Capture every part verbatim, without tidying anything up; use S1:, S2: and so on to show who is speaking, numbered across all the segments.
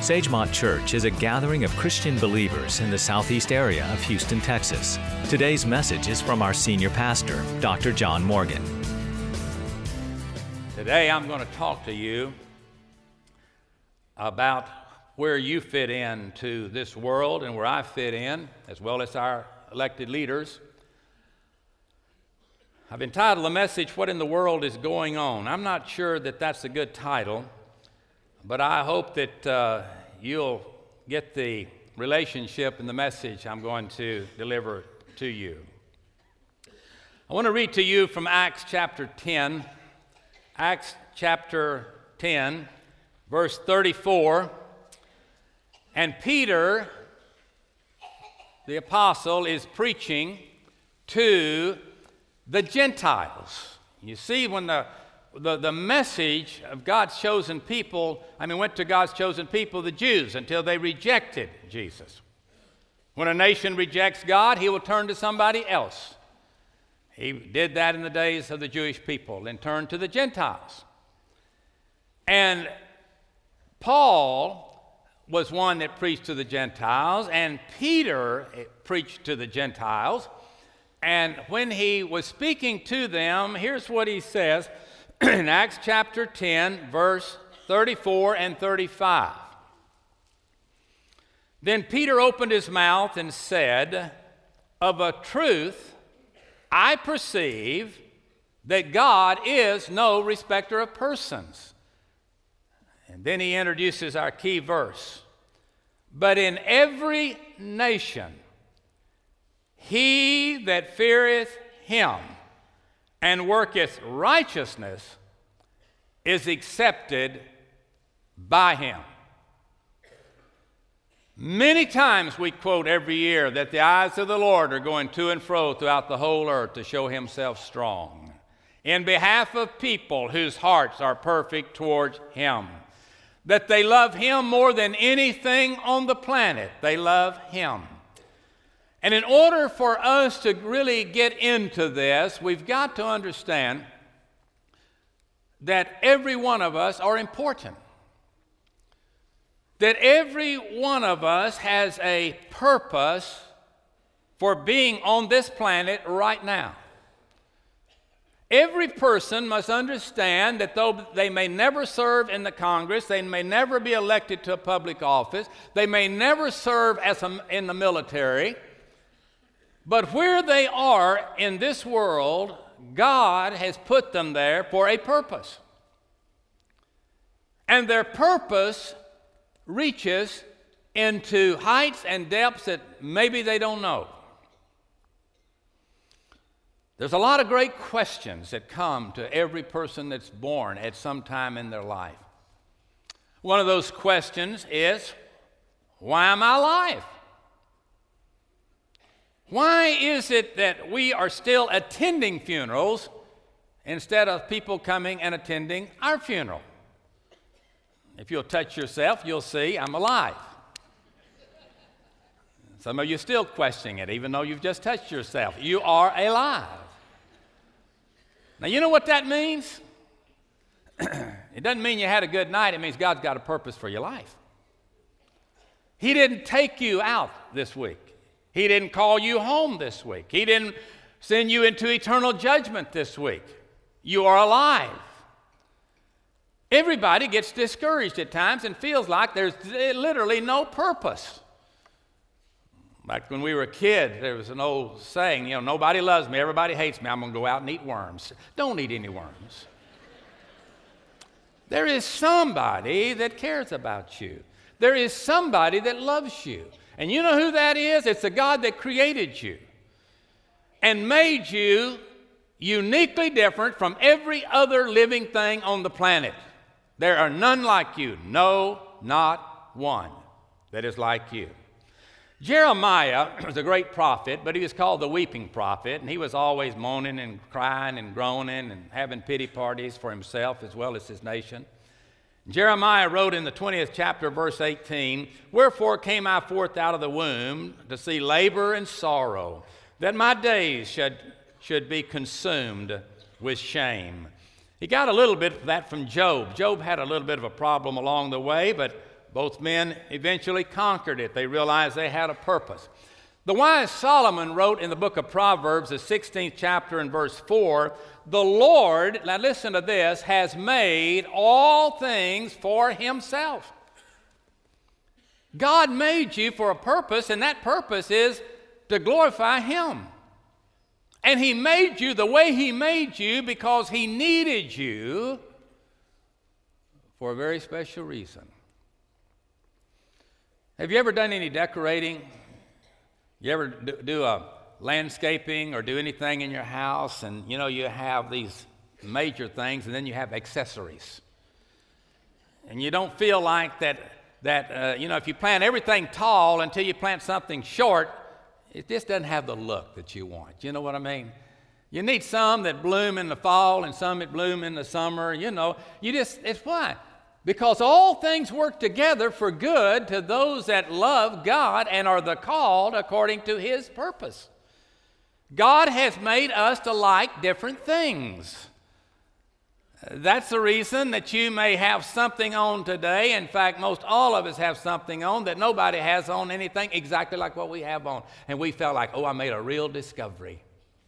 S1: Sagemont Church is a gathering of Christian believers in the southeast area of Houston, Texas. Today's message is from our senior pastor, Doctor John Morgan.
S2: Today I'm going to talk to you about where you fit into this world and where I fit in, as well as our elected leaders. I've entitled the message, What in the World is Going On? I'm not sure that that's a good title, but I hope that uh, you'll get the relationship in the message I'm going to deliver to you. I want to read to you from Acts chapter ten, Acts chapter ten, verse thirty-four. And Peter, the apostle, is preaching to the Gentiles. You see, when the, the, the message of God's chosen people, I mean, went to God's chosen people, the Jews, until they rejected Jesus. When a nation rejects God, he will turn to somebody else. He did that in the days of the Jewish people and turned to the Gentiles. And Paul was one that preached to the Gentiles, and Peter preached to the Gentiles. And when he was speaking to them, here's what he says in Acts chapter ten, verse thirty-four and thirty-five. Then Peter opened his mouth and said, "Of a truth, I perceive that God is no respecter of persons." And then he introduces our key verse. "But in every nation, he that feareth him and worketh righteousness is accepted by him." Many times we quote every year that the eyes of the Lord are going to and fro throughout the whole earth to show himself strong in behalf of people whose hearts are perfect towards him, that they love him more than anything on the planet. They love him. And in order for us to really get into this, we've got to understand that every one of us are important. That every one of us has a purpose for being on this planet right now. Every person must understand that though they may never serve in the Congress, they may never be elected to a public office, they may never serve as a, in the military, but where they are in this world, God has put them there for a purpose. And their purpose reaches into heights and depths that maybe they don't know. There's a lot of great questions that come to every person that's born at some time in their life. One of those questions is, why am I alive? Why is it that we are still attending funerals instead of people coming and attending our funeral? If you'll touch yourself, you'll see I'm alive. Some of you are still questioning it, even though you've just touched yourself. You are alive. Now, you know what that means? It doesn't mean you had a good night. It means God's got a purpose for your life. He didn't take you out this week. He didn't call you home this week. He didn't send you into eternal judgment this week. You are alive. Everybody gets discouraged at times and feels like there's literally no purpose. Like when we were a kid, there was an old saying, you know, nobody loves me, everybody hates me, I'm going to go out and eat worms. Don't eat any worms. There is somebody that cares about you. There is somebody that loves you. And you know who that is? It's the God that created you and made you uniquely different from every other living thing on the planet. There are none like you. No, not one that is like you. Jeremiah was a great prophet, but he was called the weeping prophet, and he was always moaning and crying and groaning and having pity parties for himself as well as his nation. Jeremiah wrote in the twentieth chapter, verse eighteen, "Wherefore came I forth out of the womb to see labor and sorrow, that my days should, should be consumed with shame." He got a little bit of that from Job. Job had a little bit of a problem along the way, but both men eventually conquered it. They realized they had a purpose. The wise Solomon wrote in the book of Proverbs, the sixteenth chapter and verse four, the Lord, now listen to this, has made all things for himself. God made you for a purpose, and that purpose is to glorify him. And he made you the way he made you because he needed you for a very special reason. Have you ever done any decorating? You ever do a landscaping or do anything in your house, and you know you have these major things and then you have accessories, and you don't feel like that that uh, you know if you plant everything tall until you plant something short, it just doesn't have the look that you want. You know what I mean? You need some that bloom in the fall and some that bloom in the summer. You know, you just it's why. Because all things work together for good to those that love God and are the called according to his purpose. God has made us to like different things. That's the reason that you may have something on today. In fact, most all of us have something on that nobody has on anything exactly like what we have on. And we felt like, oh, I made a real discovery.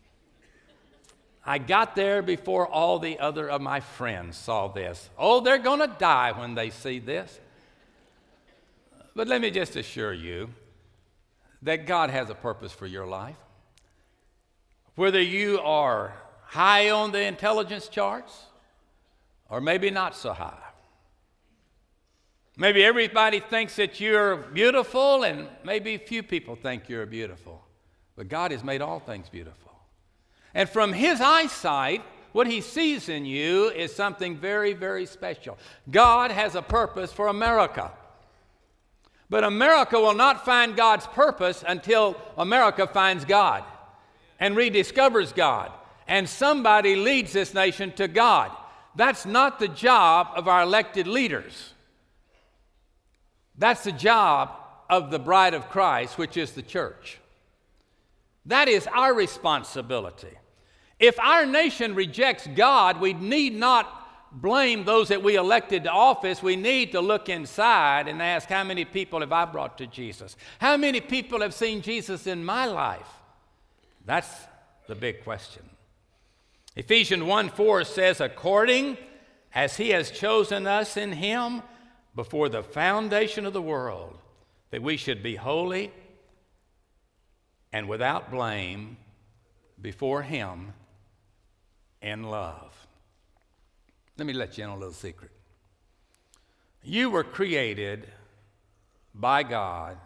S2: I got there before all the other of my friends saw this. Oh, they're going to die when they see this. But let me just assure you that God has a purpose for your life. Whether you are high on the intelligence charts or maybe not so high. Maybe everybody thinks that you're beautiful and maybe few people think you're beautiful. But God has made all things beautiful. And from his eyesight, what he sees in you is something very, very special. God has a purpose for America. But America will not find God's purpose until America finds God and rediscovers God. And somebody leads this nation to God. That's not the job of our elected leaders. That's the job of the bride of Christ, which is the church. That is our responsibility. If our nation rejects God, we need not blame those that we elected to office. We need to look inside and ask, how many people have I brought to Jesus? How many people have seen Jesus in my life? That's the big question. Ephesians one four says, according as he has chosen us in him before the foundation of the world, that we should be holy and without blame before him in love. Let me let you in on a little secret. You were created by God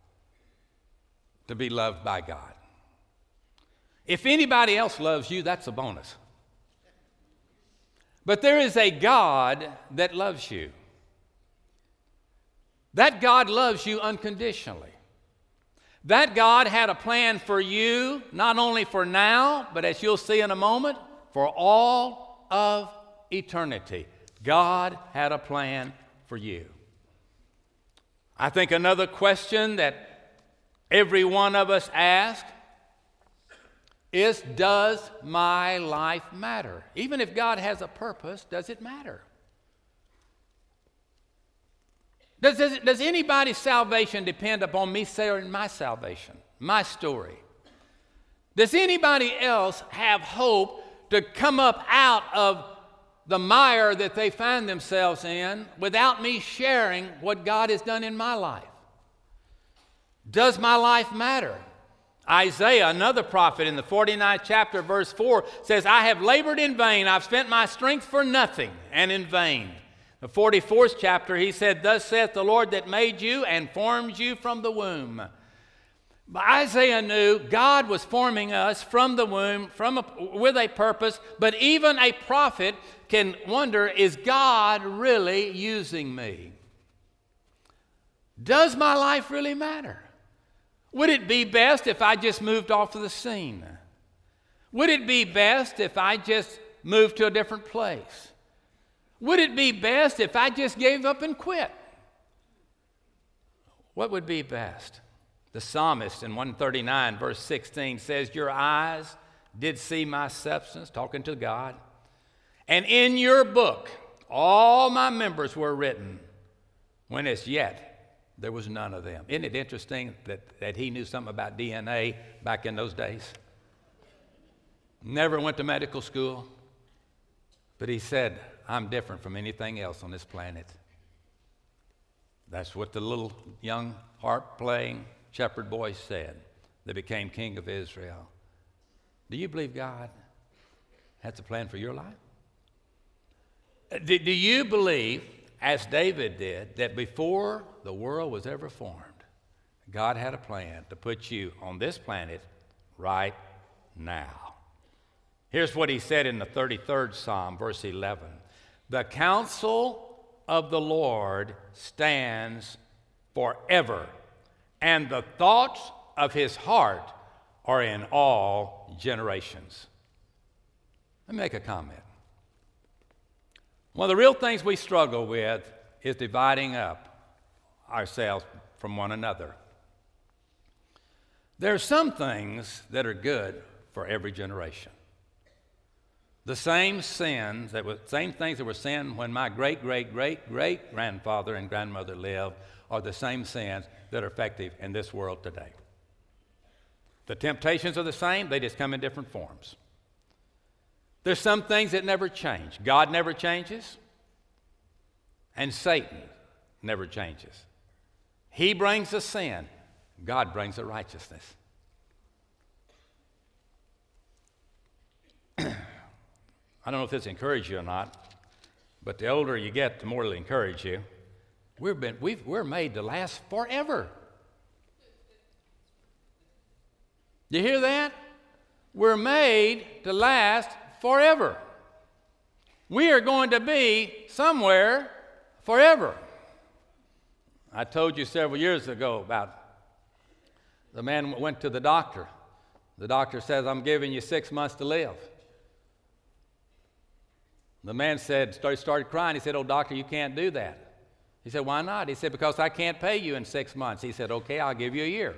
S2: to be loved by God. If anybody else loves you, that's a bonus. But there is a God that loves you. That God loves you unconditionally. That God had a plan for you, not only for now, but as you'll see in a moment, for all of eternity. God had a plan for you. I think another question that every one of us asks is, does my life matter? Even if God has a purpose, does it matter? Does, does, does anybody's salvation depend upon me sharing my salvation, my story? Does anybody else have hope to come up out of the mire that they find themselves in without me sharing what God has done in my life? Does my life matter? Isaiah, another prophet, in the forty-ninth chapter, verse four, says, I have labored in vain. I've spent my strength for nothing and in vain. The forty-fourth chapter, he said, thus saith the Lord that made you and formed you from the womb. But Isaiah knew God was forming us from the womb from a, with a purpose, but even a prophet can wonder, is God really using me? Does my life really matter? Would it be best if I just moved off of the scene? Would it be best if I just moved to a different place? Would it be best if I just gave up and quit? What would be best? The psalmist in one thirty-nine, verse sixteen says, your eyes did see my substance, talking to God, and in your book all my members were written, when as yet there was none of them. Isn't it interesting that, that he knew something about D N A back in those days? Never went to medical school, but he said, I'm different from anything else on this planet. That's what the little young harp-playing shepherd boy said that became king of Israel. Do you believe God has a plan for your life? Do, do you believe, as David did, that before the world was ever formed, God had a plan to put you on this planet right now? Here's what he said in the thirty-third Psalm, verse eleven. The counsel of the Lord stands forever, and the thoughts of his heart are in all generations. Let me make a comment. One of the real things we struggle with is dividing up ourselves from one another. There are some things that are good for every generation. The same sins that were, same things that were sin when my great, great, great, great grandfather and grandmother lived are the same sins that are effective in this world today. The temptations are the same, they just come in different forms. There's some things that never change. God never changes, and Satan never changes. He brings the sin, God brings the righteousness. I don't know if this encourages you or not, but the older you get, the more it'll encourage you. We've been, we've, we're made to last forever. You hear that? We're made to last forever. We are going to be somewhere forever. I told you several years ago about the man went to the doctor. The doctor says, I'm giving you six months to live. The man said, started, started crying. He said, oh, doctor, you can't do that. He said, why not? He said, because I can't pay you in six months. He said, okay, I'll give you a year.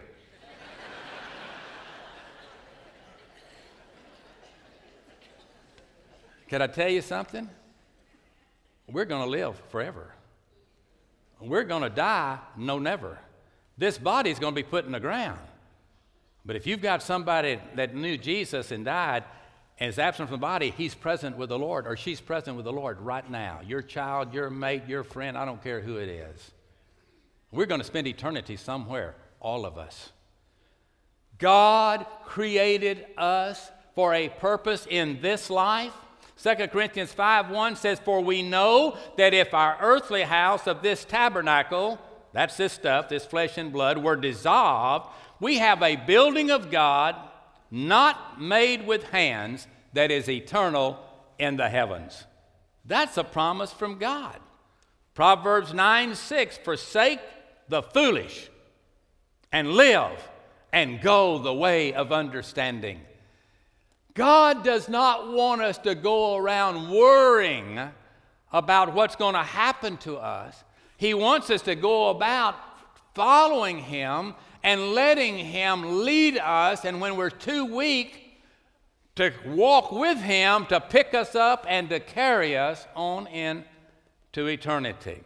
S2: Can I tell you something? We're going to live forever. We're going to die, no never. This body is going to be put in the ground. But if you've got somebody that knew Jesus and died and is absent from the body, he's present with the Lord, or she's present with the Lord right now. Your child, your mate, your friend, I don't care who it is. We're going to spend eternity somewhere, all of us. God created us for a purpose in this life. Second Corinthians five one says, for we know that if our earthly house of this tabernacle, that's this stuff, this flesh and blood, were dissolved, we have a building of God not made with hands that is eternal in the heavens. That's a promise from God. Proverbs nine six, forsake the foolish and live and go the way of understanding. God does not want us to go around worrying about what's going to happen to us. He wants us to go about following Him and letting Him lead us, and when we're too weak, to walk with Him to pick us up and to carry us on into eternity.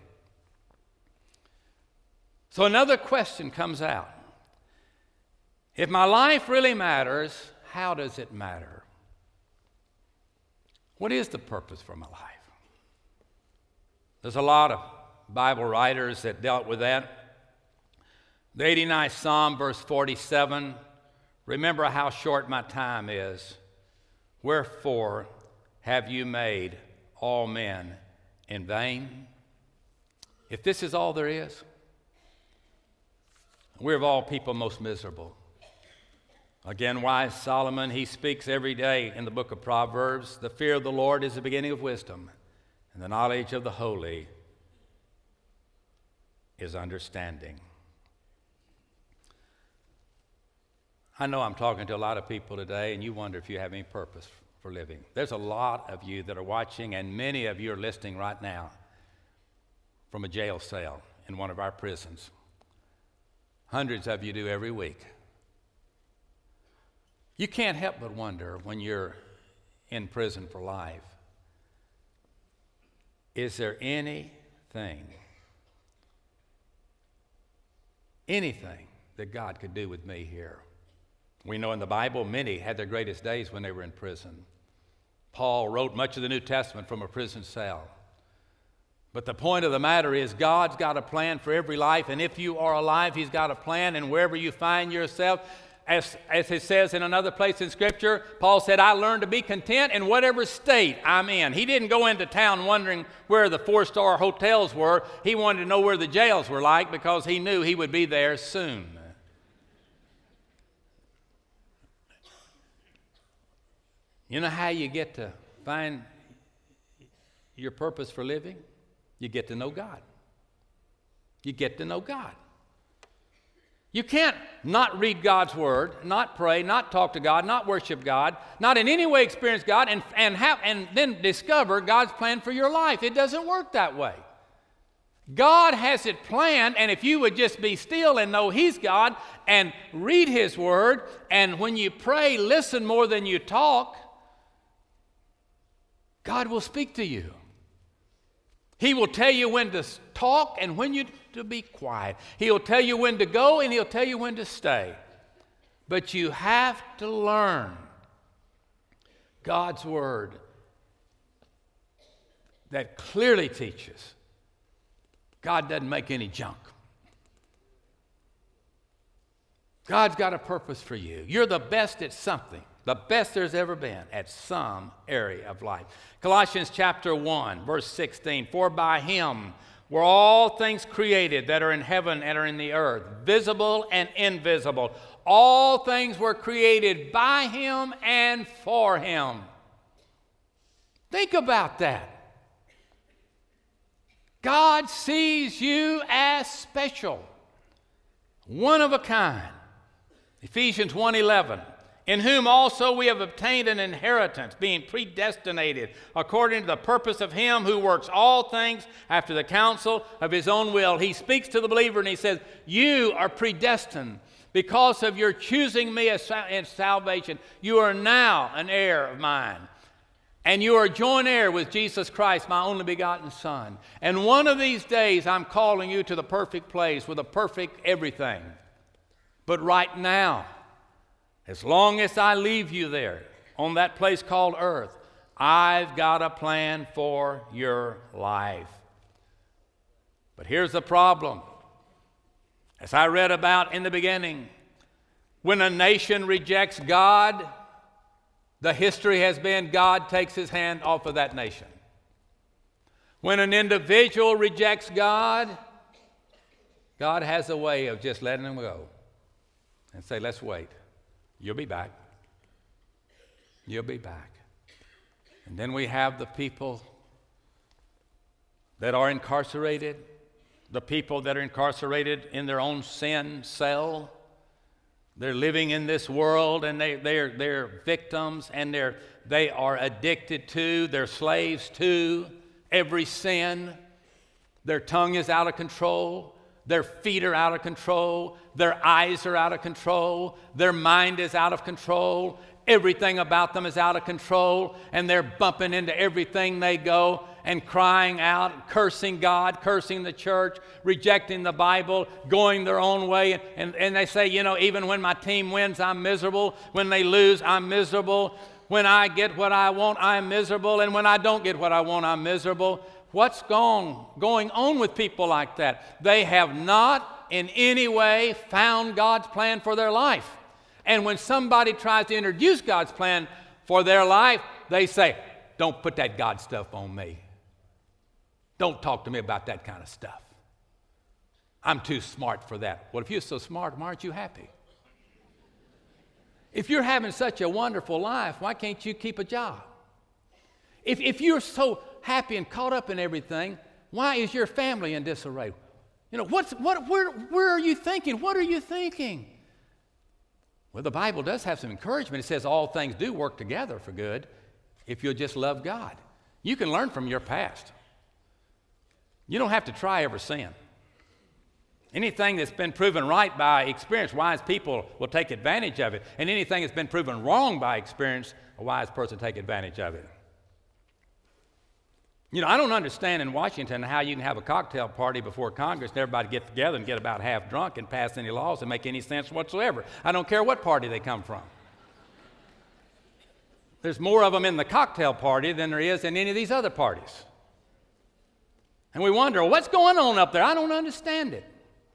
S2: So another question comes out. If my life really matters, how does it matter? What is the purpose for my life? There's a lot of Bible writers that dealt with that. The eighty-ninth Psalm, verse forty-seven, remember how short my time is. Wherefore have you made all men in vain? If this is all there is, we're of all people most miserable. Again, wise Solomon, he speaks every day in the book of Proverbs, the fear of the Lord is the beginning of wisdom, and the knowledge of the holy is understanding. I know I'm talking to a lot of people today, and you wonder if you have any purpose for living. There's a lot of you that are watching, and many of you are listening right now from a jail cell in one of our prisons. Hundreds of you do every week. You can't help but wonder when you're in prison for life, is there anything anything that God could do with me here. We know in the Bible many had their greatest days when they were in prison. Paul wrote much of the New Testament from a prison cell. But the point of the matter is God's got a plan for every life, and if you are alive, He's got a plan, and wherever you find yourself, as, as it says in another place in Scripture, Paul said, I learned to be content in whatever state I'm in. He didn't go into town wondering where the four-star hotels were. He wanted to know where the jails were like because he knew he would be there soon. You know how you get to find your purpose for living? You get to know God. You get to know God. You can't not read God's Word, not pray, not talk to God, not worship God, not in any way experience God, and, and, have, and then discover God's plan for your life. It doesn't work that way. God has it planned, and if you would just be still and know He's God and read His Word, and when you pray, listen more than you talk, God will speak to you. He will tell you when to talk and when you to be quiet. He'll tell you when to go and He'll tell you when to stay. But you have to learn God's Word that clearly teaches God doesn't make any junk. God's got a purpose for you. You're the best at something. The best there's ever been at some area of life. Colossians chapter one, verse sixteen, for by Him were all things created that are in heaven and are in the earth, visible and invisible. All things were created by Him and for Him. Think about that. God sees you as special, one of a kind. Ephesians one eleven. In whom also we have obtained an inheritance, being predestinated according to the purpose of Him who works all things after the counsel of His own will. He speaks to the believer and He says, you are predestined because of your choosing me as in salvation. You are now an heir of mine. And you are joint heir with Jesus Christ, my only begotten Son. And one of these days I'm calling you to the perfect place with a perfect everything. But right now, as long as I leave you there on that place called earth, I've got a plan for your life. But here's the problem. As I read about in the beginning, when a nation rejects God, the history has been God takes His hand off of that nation. When an individual rejects God, God has a way of just letting them go and say, let's wait. You'll be back. You'll be back. And then we have the people that are incarcerated, the people that are incarcerated in their own sin cell. They're living in this world and they, they're, they're victims and they're, they are addicted to, they're slaves to every sin. Their tongue is out of control. Their feet are out of control. Their eyes are out of control. Their mind is out of control. Everything about them is out of control. And they're bumping into everything they go and crying out, cursing God, cursing the church, rejecting the Bible, going their own way. And, and, and they say, you know, even when my team wins, I'm miserable. When they lose, I'm miserable. When I get what I want, I'm miserable. And when I don't get what I want, I'm miserable. What's gone, going on with people like that? They have not in any way found God's plan for their life. And when somebody tries to introduce God's plan for their life, they say, don't put that God stuff on me. Don't talk to me about that kind of stuff. I'm too smart for that. Well, if you're so smart, why aren't you happy? If you're having such a wonderful life, why can't you keep a job? If, if you're so happy and caught up in everything, why is your family in disarray? You know, what's, what, where, where are you thinking? What are you thinking? Well, the Bible does have some encouragement. It says all things do work together for good if you'll just love God. You can learn from your past. You don't have to try every sin. Anything that's been proven right by experience, wise people will take advantage of it. And anything that's been proven wrong by experience, a wise person will take advantage of it. You know, I don't understand in Washington how you can have a cocktail party before Congress and everybody get together and get about half drunk and pass any laws that make any sense whatsoever. I don't care what party they come from. There's more of them in the cocktail party than there is in any of these other parties. And we wonder, what's going on up there? I don't understand it.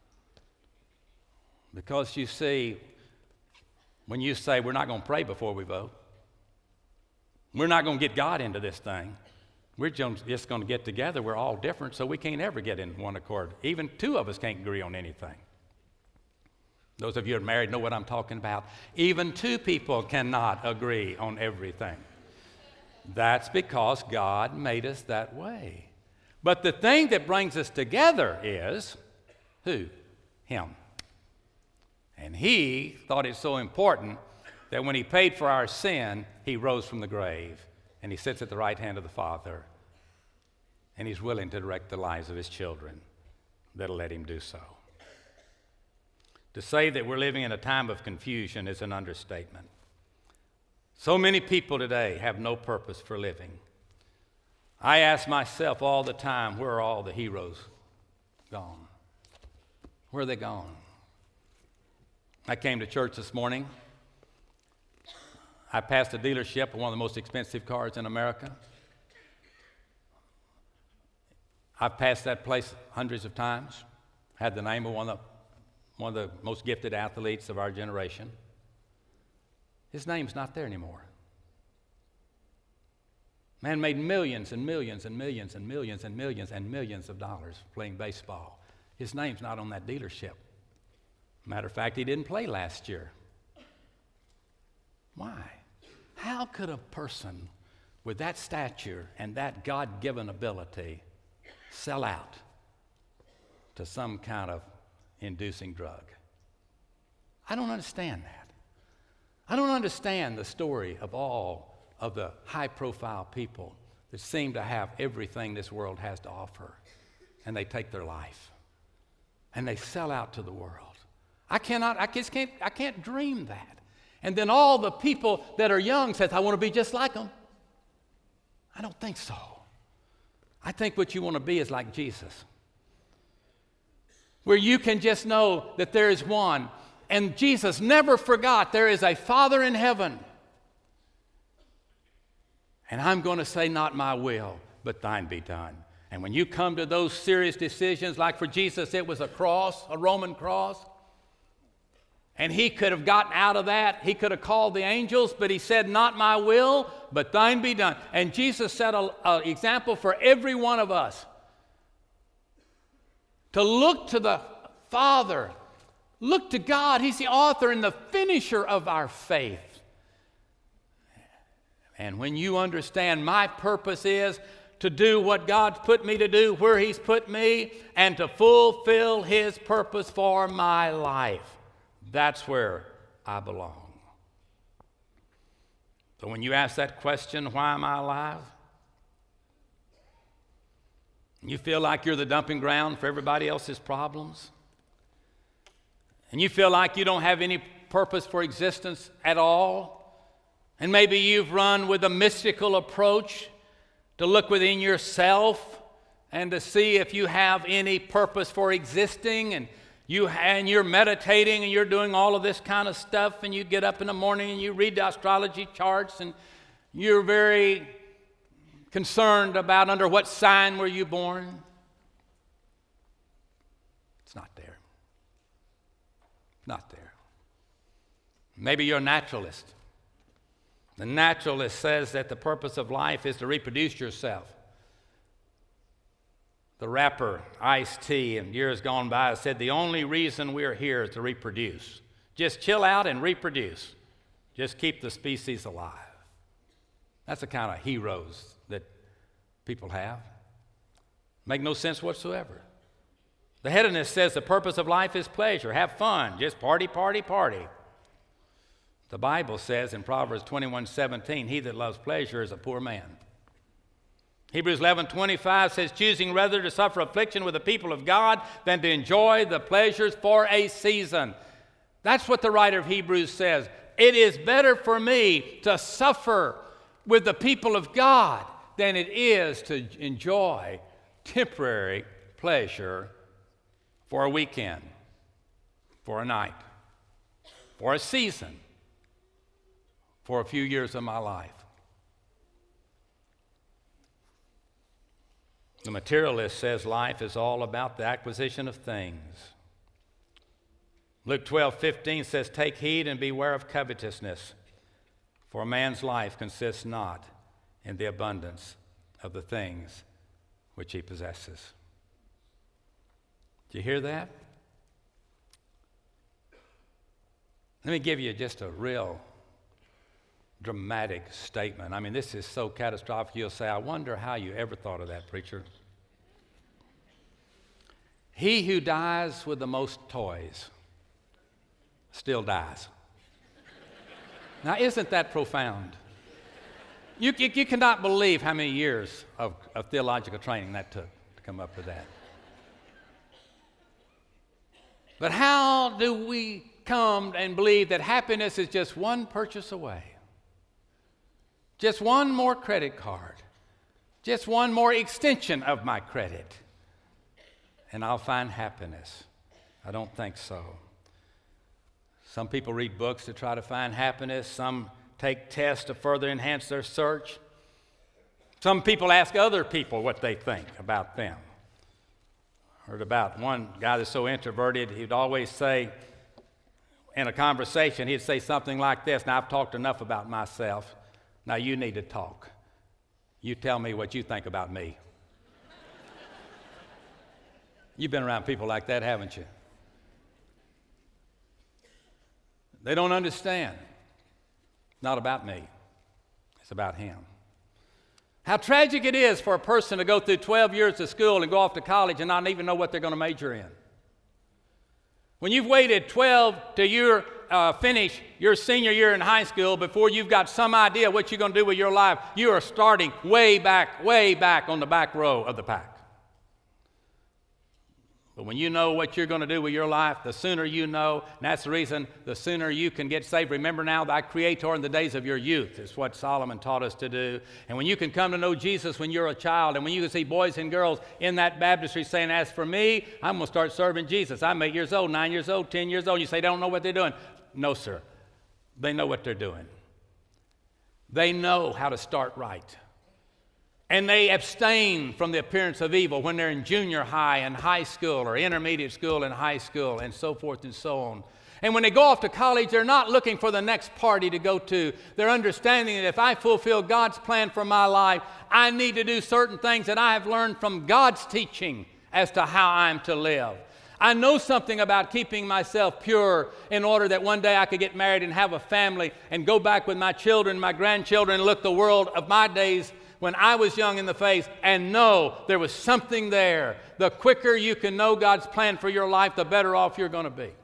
S2: Because you see, when you say we're not going to pray before we vote, we're not going to get God into this thing, we're just going to get together. We're all different, so we can't ever get in one accord. Even two of us can't agree on anything. Those of you who are married know what I'm talking about. Even two people cannot agree on everything. That's because God made us that way. But the thing that brings us together is who? Him. And He thought it so important that when He paid for our sin, He rose from the grave. And He sits at the right hand of the Father, and He's willing to direct the lives of His children that'll let Him do so. To say that we're living in a time of confusion is an understatement. So many people today have no purpose for living. I ask myself all the time, where are all the heroes gone? Where are they gone? I came to church this morning. I passed a dealership of one of the most expensive cars in America. I've passed that place hundreds of times. Had the name of one of the, one of the most gifted athletes of our generation. His name's not there anymore. Man made millions and millions and millions and millions and millions and millions of dollars playing baseball. His name's not on that dealership. Matter of fact, he didn't play last year. Why? How could a person with that stature and that God-given ability sell out to some kind of inducing drug? I don't understand that. I don't understand the story of all of the high-profile people that seem to have everything this world has to offer, and they take their life, and they sell out to the world. I cannot, I just can't, I can't dream that. And then all the people that are young says, I want to be just like them. I don't think so. I think what you want to be is like Jesus, where you can just know that there is one. And Jesus never forgot there is a Father in heaven. And I'm going to say, not my will, but thine be done. And when you come to those serious decisions, like for Jesus, it was a cross, a Roman cross. And he could have gotten out of that. He could have called the angels, but he said, not my will, but thine be done. And Jesus set an example for every one of us to look to the Father, look to God. He's the author and the finisher of our faith. And when you understand my purpose is to do what God's put me to do, where He's put me, and to fulfill His purpose for my life, that's where I belong. So when you ask that question, why am I alive? You feel like you're the dumping ground for everybody else's problems, and you feel like you don't have any purpose for existence at all, and maybe you've run with a mystical approach to look within yourself and to see if you have any purpose for existing, and You, and you're meditating and you're doing all of this kind of stuff, and you get up in the morning and you read the astrology charts, and you're very concerned about under what sign were you born. It's not there. Not there. Maybe you're a naturalist. The naturalist says that the purpose of life is to reproduce yourself. The rapper Ice-T in years gone by said the only reason we're here is to reproduce. Just chill out and reproduce. Just keep the species alive. That's the kind of heroes that people have. Make no sense whatsoever. The hedonist says the purpose of life is pleasure. Have fun. Just party, party, party. The Bible says in Proverbs twenty-one seventeen, he that loves pleasure is a poor man. Hebrews eleven twenty-five says, choosing rather to suffer affliction with the people of God than to enjoy the pleasures for a season. That's what the writer of Hebrews says. It is better for me to suffer with the people of God than it is to enjoy temporary pleasure for a weekend, for a night, for a season, for a few years of my life. The materialist says life is all about the acquisition of things. Luke twelve fifteen says, "Take heed and beware of covetousness, for a man's life consists not in the abundance of the things which he possesses." Do you hear that? Let me give you just a real dramatic statement. I mean, this is so catastrophic, you'll say, "I wonder how you ever thought of that, preacher." He who dies with the most toys still dies. Now, isn't that profound? You, you, you cannot believe how many years of, of theological training that took to come up with that. But how do we come and believe that happiness is just one purchase away? Just one more credit card. Just one more extension of my credit. And I'll find happiness. I don't think so. Some people read books to try to find happiness. Some take tests to further enhance their search. Some people ask other people what they think about them. I heard about one guy that's so introverted, he'd always say, in a conversation, he'd say something like this: "Now, I've talked enough about myself. Now you need to talk. You tell me what you think about me." You've been around people like that, haven't you? They don't understand. It's not about me. It's about him. How tragic it is for a person to go through twelve years of school and go off to college and not even know what they're going to major in. When you've waited twelve to your, uh, finish your senior year in high school before you've got some idea what you're going to do with your life, you are starting way back, way back on the back row of the pack. But when you know what you're going to do with your life, the sooner you know, and that's the reason the sooner you can get saved. Remember now thy Creator in the days of your youth is what Solomon taught us to do. And when you can come to know Jesus when you're a child, and when you can see boys and girls in that baptistry saying, "As for me, I'm going to start serving Jesus. I'm eight years old, nine years old, ten years old." You say, "They don't know what they're doing." No, sir. They know what they're doing. They know how to start right. And they abstain from the appearance of evil when they're in junior high and high school, or intermediate school and high school, and so forth and so on. And when they go off to college, they're not looking for the next party to go to. They're understanding that if I fulfill God's plan for my life, I need to do certain things that I have learned from God's teaching as to how I'm to live. I know something about keeping myself pure in order that one day I could get married and have a family and go back with my children, my grandchildren, and look the world of my days when I was young in the faith and know there was something there. The quicker you can know God's plan for your life, the better off you're going to be.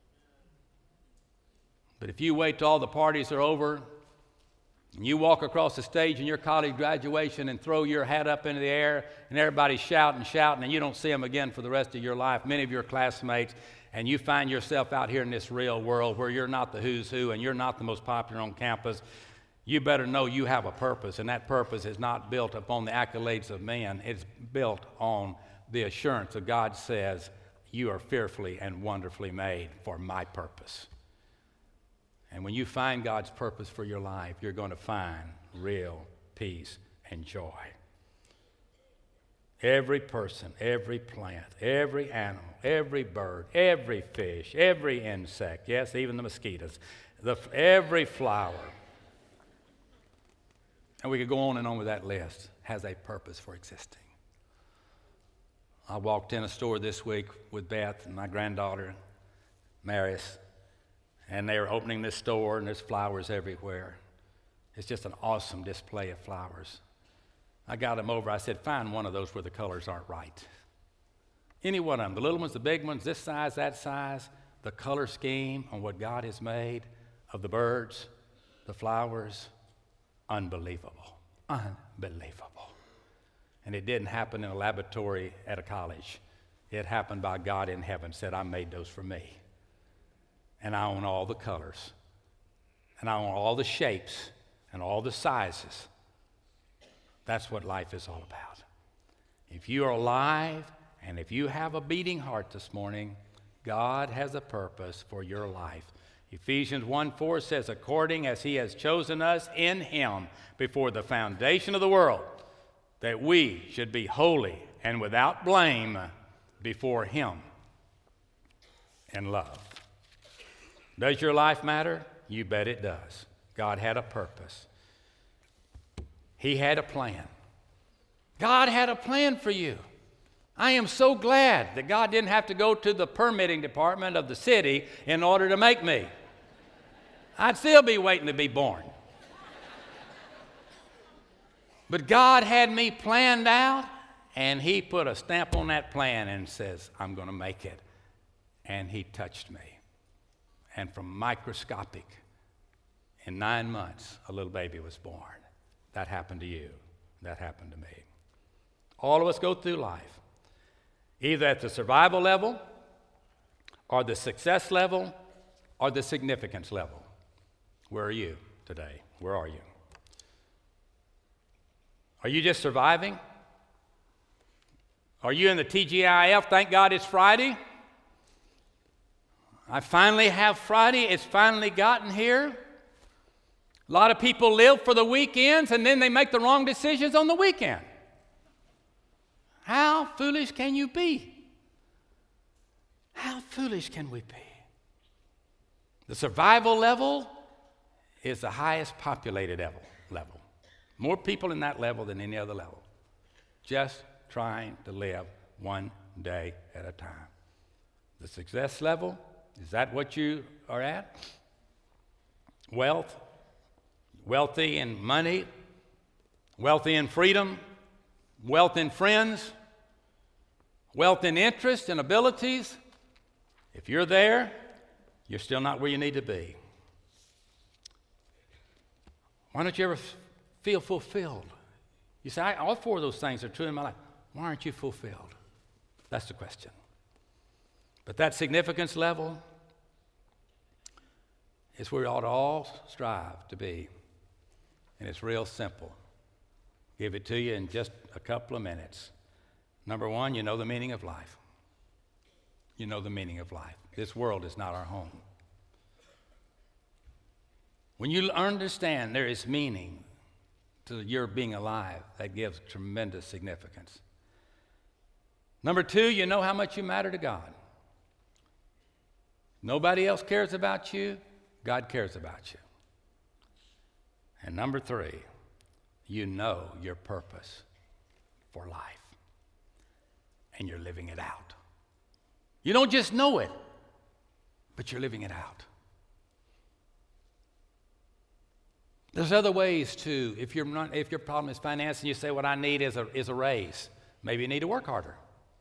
S2: But if you wait till all the parties are over and you walk across the stage in your college graduation and throw your hat up into the air and everybody's shouting, shouting, and you don't see them again for the rest of your life, many of your classmates, and you find yourself out here in this real world where you're not the who's who and you're not the most popular on campus, you better know you have a purpose, and that purpose is not built upon the accolades of man. It's built on the assurance that God says, "You are fearfully and wonderfully made for my purpose." And when you find God's purpose for your life, you're going to find real peace and joy. Every person, every plant, every animal, every bird, every fish, every insect, yes, even the mosquitoes, the, every flower, and we could go on and on with that list, has a purpose for existing. I walked in a store this week with Beth and my granddaughter, Marius, and they were opening this store, and there's flowers everywhere. It's just an awesome display of flowers. I got them over. I said, "Find one of those where the colors aren't right." Any one of them, the little ones, the big ones, this size, that size, the color scheme on what God has made of the birds, the flowers, unbelievable, unbelievable. And it didn't happen in a laboratory at a college. It happened by God in heaven, said, "I made those for me. And I own all the colors, and I own all the shapes and all the sizes That's what life is all about. If you are alive and if you have a beating heart this morning, God has a purpose for your life. Ephesians one four says, according as he has chosen us in him before the foundation of the world, that we should be holy and without blame before him in love. Does your life matter? You bet it does. God had a purpose. He had a plan. God had a plan for you. I am so glad that God didn't have to go to the permitting department of the city in order to make me. I'd still be waiting to be born. But God had me planned out, and he put a stamp on that plan and says, I'm going to make it. And he touched me. And from microscopic, in nine months, a little baby was born. That happened to you. That happened to me. All of us go through life, either at the survival level, or the success level, or the significance level. Where are you today? Where are you? Are you just surviving? Are you in the T G I F? Thank God it's Friday. I finally have Friday. It's finally gotten here. A lot of people live for the weekends and then they make the wrong decisions on the weekend. How foolish can you be? How foolish can we be? The survival level is the highest populated level. level. More people in that level than any other level. Just trying to live one day at a time. The success level, is that what you are at? Wealth, wealthy in money, wealthy in freedom, wealth in friends, wealth in interest and abilities. If you're there, you're still not where you need to be. Why don't you ever feel fulfilled? You say, I, all four of those things are true in my life. Why aren't you fulfilled? That's the question. But that significance level is where we ought to all strive to be. And it's real simple. Give it to you in just a couple of minutes. Number one, you know the meaning of life. You know the meaning of life. This world is not our home. When you understand there is meaning to your being alive, that gives tremendous significance. Number two, you know how much you matter to God. Nobody else cares about you. God cares about you. And number three, you know your purpose for life. And you're living it out. You don't just know it, but you're living it out. There's other ways too. If, you're not, if your problem is finance and you say, what I need is a, is a raise, maybe you need to work harder.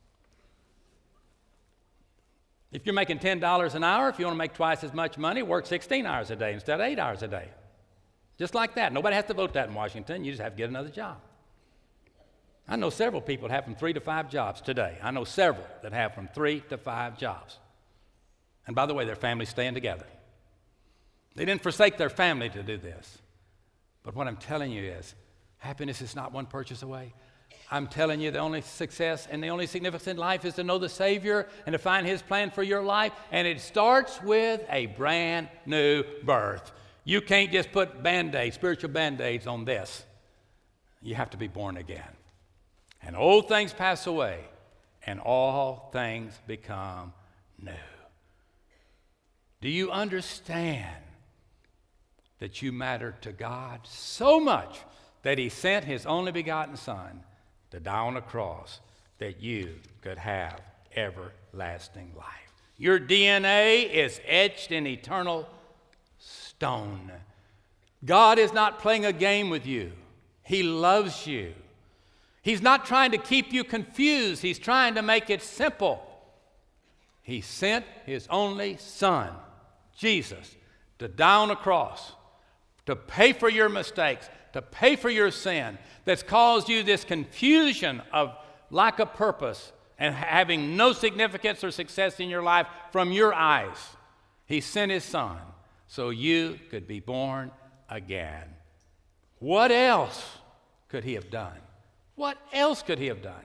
S2: If you're making ten dollars an hour, if you want to make twice as much money, work sixteen hours a day instead of eight hours a day. Just like that. Nobody has to vote that in Washington. You just have to get another job. I know several people that have from three to five jobs today. I know several that have from three to five jobs. And by the way, their family's staying together. They didn't forsake their family to do this. But what I'm telling you is, happiness is not one purchase away. I'm telling you the only success and the only significance in life is to know the Savior and to find His plan for your life. And it starts with a brand new birth. You can't just put Band-Aids, spiritual Band-Aids on this. You have to be born again. And old things pass away, and all things become new. Do you understand that you matter to God so much that He sent His only begotten Son to die on a cross that you could have everlasting life? Your D N A is etched in eternal stone. God is not playing a game with you. He loves you. He's not trying to keep you confused. He's trying to make it simple. He sent His only Son, Jesus, to die on a cross, to pay for your mistakes, to pay for your sin that's caused you this confusion of lack of purpose and having no significance or success in your life from your eyes. He sent His Son so you could be born again. What else could he have done? What else could he have done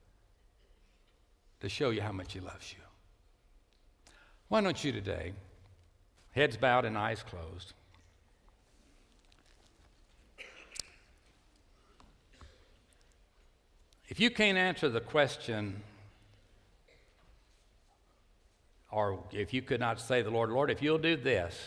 S2: to show you how much he loves you? Why don't you today, heads bowed and eyes closed, if you can't answer the question, or if you could not say to the Lord, Lord, if you'll do this,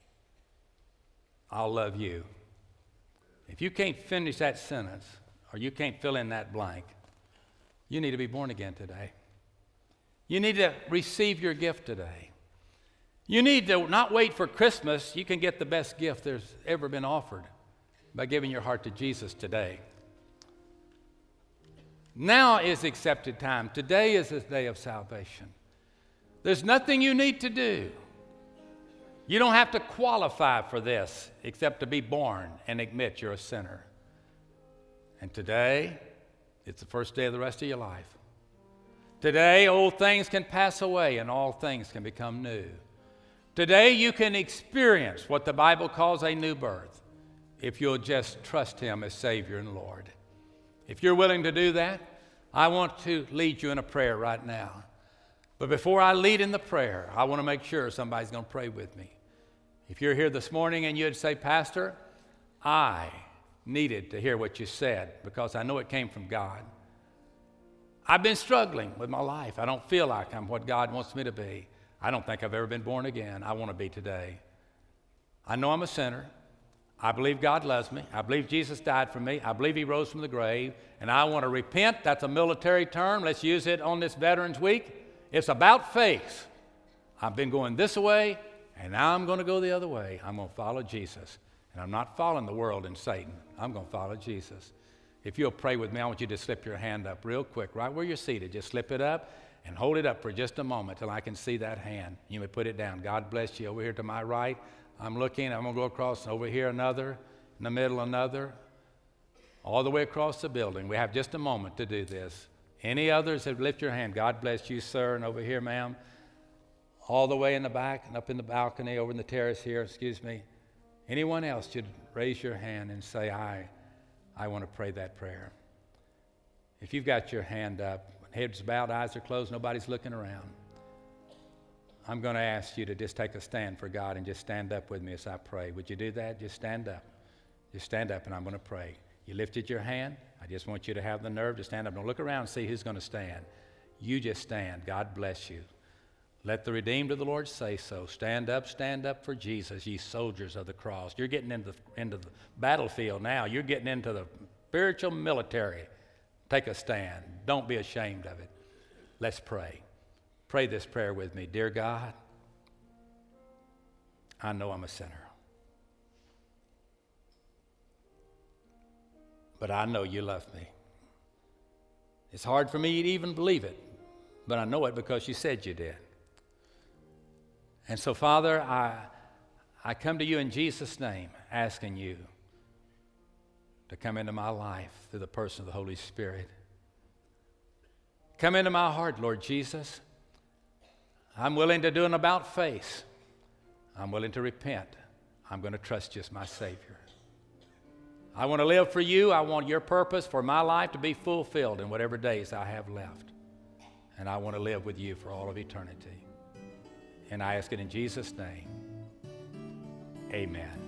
S2: I'll love you. If you can't finish that sentence, or you can't fill in that blank, you need to be born again today. You need to receive your gift today. You need to not wait for Christmas. You can get the best gift there's ever been offered by giving your heart to Jesus today. Now is accepted time. Today is the day of salvation. There's nothing you need to do. You don't have to qualify for this except to be born and admit you're a sinner. And today, it's the first day of the rest of your life. Today, old things can pass away and all things can become new. Today, you can experience what the Bible calls a new birth if you'll just trust Him as Savior and Lord. If you're willing to do that, I want to lead you in a prayer right now. But before I lead in the prayer, I want to make sure somebody's going to pray with me. If you're here this morning and you'd say, Pastor, I needed to hear what you said because I know it came from God. I've been struggling with my life. I don't feel like I'm what God wants me to be. I don't think I've ever been born again. I want to be today. I know I'm a sinner. I believe God loves me. I believe Jesus died for me. I believe He rose from the grave. And I want to repent. That's a military term. Let's use it on this Veterans Week. It's about faith. I've been going this way, and now I'm going to go the other way. I'm going to follow Jesus. And I'm not following the world and Satan. I'm going to follow Jesus. If you'll pray with me, I want you to slip your hand up real quick, right where you're seated. Just slip it up and hold it up for just a moment till I can see that hand. You may put it down. God bless you. Over here to my right, I'm looking. I'm going to go across. Over here, another. In the middle, another. All the way across the building. We have just a moment to do this. Any others that lift your hand? God bless you, sir. And over here, ma'am. All the way in the back and up in the balcony, over in the terrace here, excuse me. Anyone else should raise your hand and say, I, I want to pray that prayer. If you've got your hand up, heads bowed, eyes are closed, nobody's looking around, I'm going to ask you to just take a stand for God and just stand up with me as I pray. Would you do that? Just stand up. Just stand up and I'm going to pray. You lifted your hand. I just want you to have the nerve to stand up. Don't look around and see who's going to stand. You just stand. God bless you. Let the redeemed of the Lord say so. Stand up, stand up for Jesus, ye soldiers of the cross. You're getting into the, into the battlefield now. You're getting into the spiritual military. Take a stand. Don't be ashamed of it. Let's pray. Pray this prayer with me. Dear God, I know I'm a sinner. But I know you love me. It's hard for me to even believe it, but I know it because you said you did. And so, Father, I, I come to you in Jesus' name, asking you to come into my life through the person of the Holy Spirit. Come into my heart, Lord Jesus. I'm willing to do an about face. I'm willing to repent. I'm going to trust you as my Savior. I want to live for you. I want your purpose for my life to be fulfilled in whatever days I have left. And I want to live with you for all of eternity. And I ask it in Jesus' name. Amen.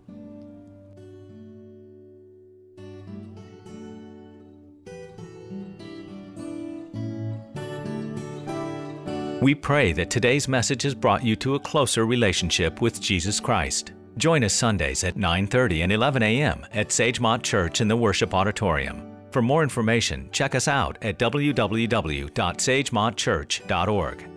S1: We pray that today's message has brought you to a closer relationship with Jesus Christ. Join us Sundays at nine thirty and eleven a m at Sagemont Church in the Worship Auditorium. For more information, check us out at w w w dot sagemont church dot org.